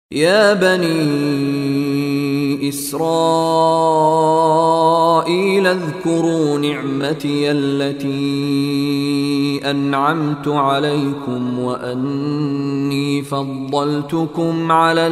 يا بني إسرائيل اذكروا نعمتي التي أنعمت عليكم وأني فضلتكم على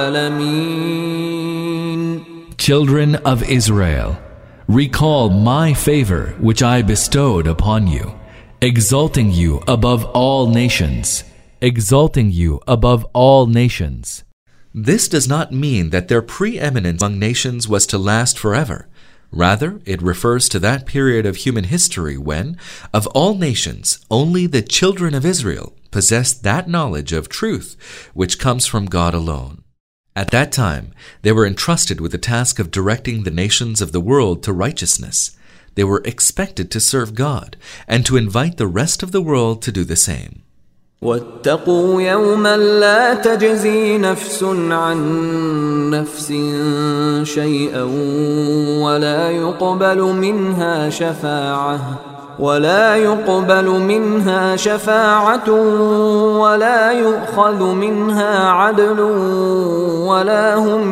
العالمين. Children of Israel, recall my favor which I bestowed upon you, exalting you above all nations, exalting you above all nations. This does not mean that their preeminence among nations was to last forever. Rather, it refers to that period of human history when, of all nations, only the children of Israel possessed that knowledge of truth which comes from God alone. At that time, they were entrusted with the task of directing the nations of the world to righteousness. They were expected to serve God and to invite the rest of the world to do the same. واتقوا يوما لا تجزي نفس عن نفس شيئا ولا يقبل منها شفاعة ولا يؤخذ منها عدل ولا هم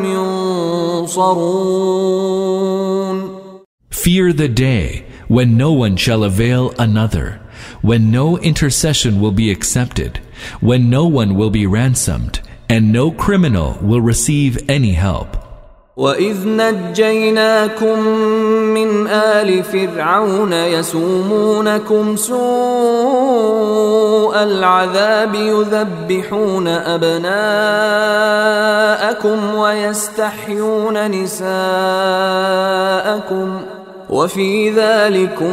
ينصرون. Fear the day when no one shall avail another, when no intercession will be accepted, when no one will be ransomed, and no criminal will receive any help. وَإِذْ نَجَّيْنَاكُمْ مِنْ آلِ فِرْعَوْنَ يَسُومُونَكُمْ سُوءَ الْعَذَابِ يُذَبِّحُونَ أَبْنَاءَكُمْ وَيَسْتَحْيُونَ نِسَاءَكُمْ وَفِي ذَلِكُمْ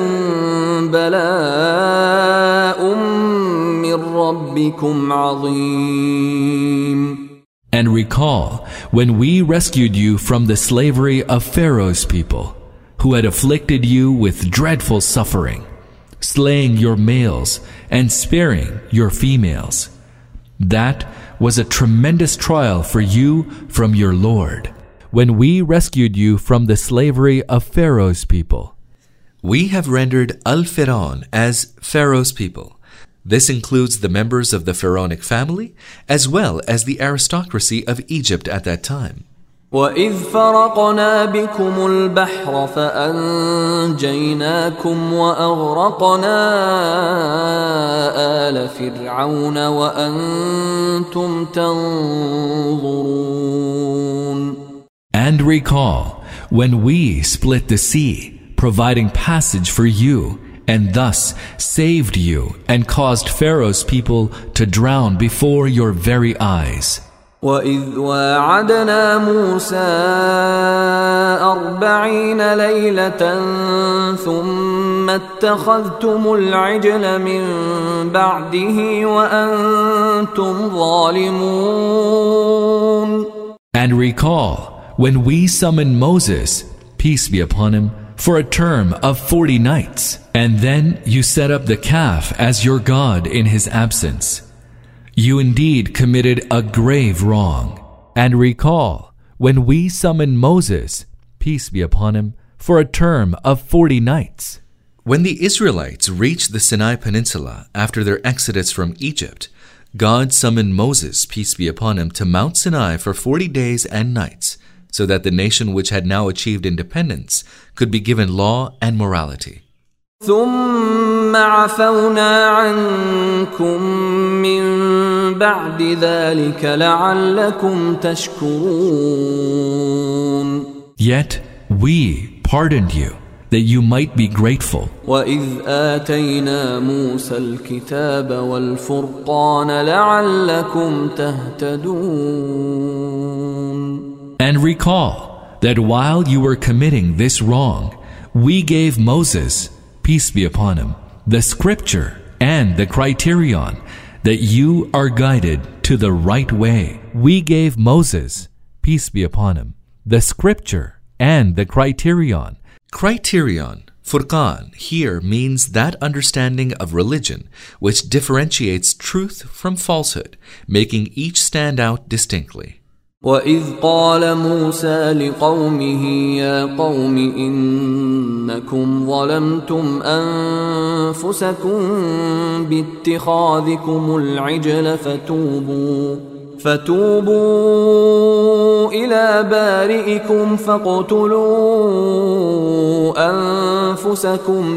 بَلَاءٌ مِّن رَّبِّكُمْ عَظِيمٌ. And recall when we rescued you from the slavery of Pharaoh's people, who had afflicted you with dreadful suffering, slaying your males and sparing your females. That was a tremendous trial for you from your Lord, when we rescued you from the slavery of Pharaoh's people. We have rendered Al-Fir'aun as Pharaoh's people. This includes the members of the Pharaonic family, as well as the aristocracy of Egypt at that time. وَإِذْ فَرَقْنَا بِكُمُ الْبَحْرَ فَأَنْجَيْنَاكُمْ وَأَغْرَقْنَا آلَ فِرْعَوْنَ وَأَنْتُمْ تَنْظُرُونَ. And recall when we split the sea, providing passage for you, and thus saved you and caused Pharaoh's people to drown before your very eyes. وَإِذْ وَاعَدْنَا مُوسَىٰ 40 لَيْلَةً ثُمَّ اتَّخَذْتُمُ الْعِجْلَ مِن بَعْدِهِ وَأَنْتُمْ ظَالِمُونَ. And recall when we summoned Moses, peace be upon him, for a term of 40 nights, and then you set up the calf as your God in his absence. You indeed committed a grave wrong. And recall when we summoned Moses, peace be upon him, for a term of 40 nights. When the Israelites reached the Sinai Peninsula after their exodus from Egypt, God summoned Moses, peace be upon him, to Mount Sinai for 40 days and nights, so that the nation which had now achieved independence could be given law and morality. ثُمَّ عَفَوْنَا عَنْكُمْ مِنْ بَعْدِ ذَلِكَ لَعَلَّكُمْ تَشْكُرُونَ. Yet we pardoned you, that you might be grateful. وَإِذْ آتَيْنَا مُوسَى الْكِتَابَ وَالْفُرْقَانَ لَعَلَّكُمْ تَهْتَدُونَ. And recall that while you were committing this wrong, we gave Moses, peace be upon him, the scripture and the criterion that you are guided to the right way. We gave Moses, peace be upon him, the scripture and the criterion. Criterion, Furqan, here means that understanding of religion which differentiates truth from falsehood, making each stand out distinctly. وَإِذْ قَالَ مُوسَى لِقَوْمِهِ يَا قَوْمِ إِنَّكُمْ ظَلَمْتُمْ أَنفُسَكُمْ بِاتِّخَاذِكُمُ الْعِجْلَ فتوبوا إلى بارئكم فاقتلوا أنفسكم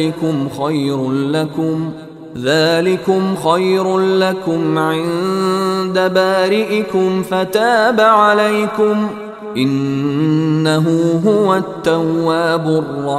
ذلكم خير لكم عند بارئكم فتاب عليكم إنه هو التواب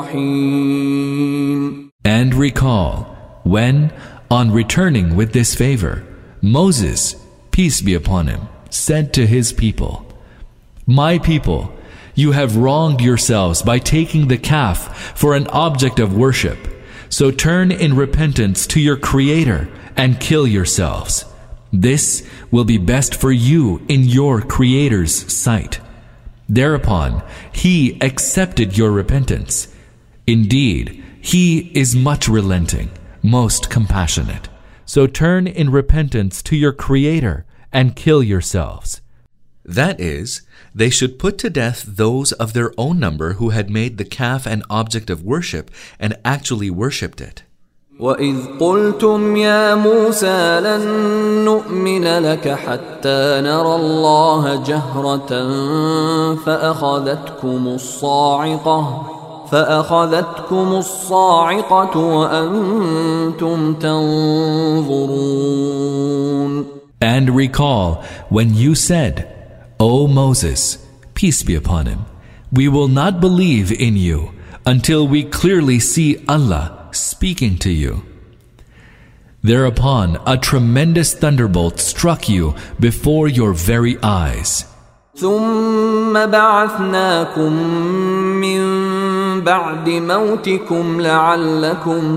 الرحيم. And recall when, on returning with this favor, Moses, peace be upon him, said to his people, "My people, you have wronged yourselves by taking the calf for an object of worship. So turn in repentance to your Creator and kill yourselves. This will be best for you in your Creator's sight." Thereupon, He accepted your repentance. Indeed, He is much relenting, most compassionate. So turn in repentance to your Creator and kill yourselves. That is, they should put to death those of their own number who had made the calf an object of worship and actually worshipped it. وَإِذْ قُلْتُمْ يَا مُوسَى لَن نُّؤْمِنَ لَكَ حَتَّى نَرَى اللَّهَ جَهْرَةً فأخذتكم الصاعقة وأنتم تنظرون. And recall when you said, "O Moses, peace be upon him, we will not believe in you until we clearly see Allah speaking to you." Thereupon a tremendous thunderbolt struck you before your very eyes. ثم بعثناكم من بعد موتكم لعلكم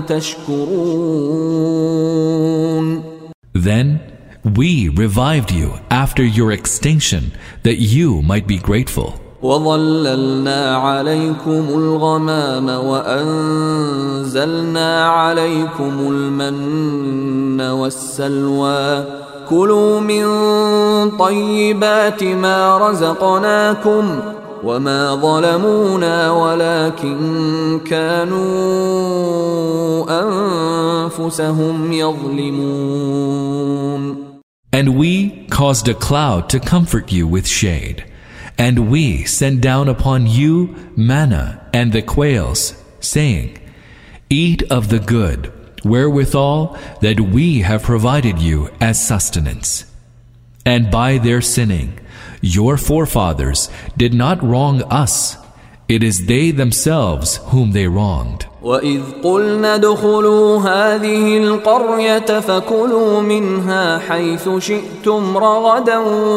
تشكرون. Then we revived you after your extinction that you might be grateful. وَظَلَّلْنَا عَلَيْكُمُ الْغَمَامَ وَأَنزَلْنَا عَلَيْكُمُ الْمَنَّ وَالسَّلْوَىٰ كُلُوا مِن طَيِّبَاتِ مَا رَزَقْنَاكُمْ وَمَا ظَلَمُونَا وَلَكِن كَانُوا أَنفُسَهُمْ يَظْلِمُونَ. And we caused a cloud to comfort you with shade. And we sent down upon you manna and the quails, saying, "Eat of the good, wherewithal that we have provided you as sustenance." And by their sinning, your forefathers did not wrong us. It is they themselves whom they wronged. وَإِذْ قُلْنَا ادْخُلُوا هَٰذِهِ الْقَرْيَةَ فَكُلُوا مِنْهَا حَيْثُ شِئْتُمْ رَغَدًا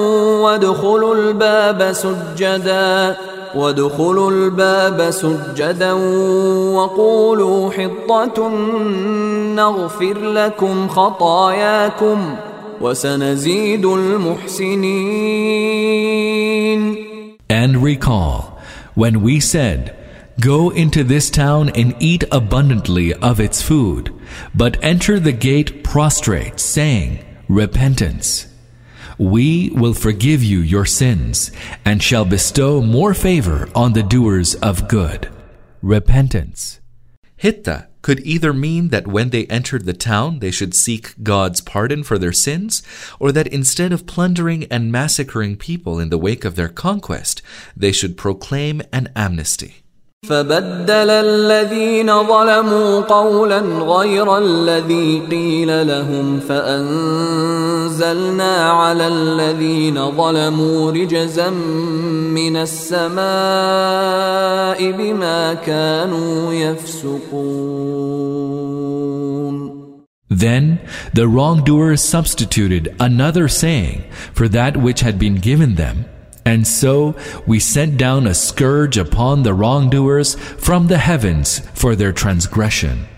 وَادْخُلُوا الْبَابَ سُجَّدًا وَقُولُوا حِطَّةٌ نَّغْفِرْ لَكُمْ خَطَايَاكُمْ وَسَنَزِيدُ الْمُحْسِنِينَ. And recall when we said, "Go into this town and eat abundantly of its food, but enter the gate prostrate, saying, 'Repentance.' We will forgive you your sins and shall bestow more favor on the doers of good." Repentance. Hitta could either mean that when they entered the town they should seek God's pardon for their sins, or that instead of plundering and massacring people in the wake of their conquest, they should proclaim an amnesty. فبدل الذين ظلموا قولا غير الذي قيل لهم فأنزلنا على الذين ظلموا رجزا من السماء بما كانوا يفسقون. Then the wrongdoers substituted another saying for that which had been given them. And so we sent down a scourge upon the wrongdoers from the heavens for their transgression.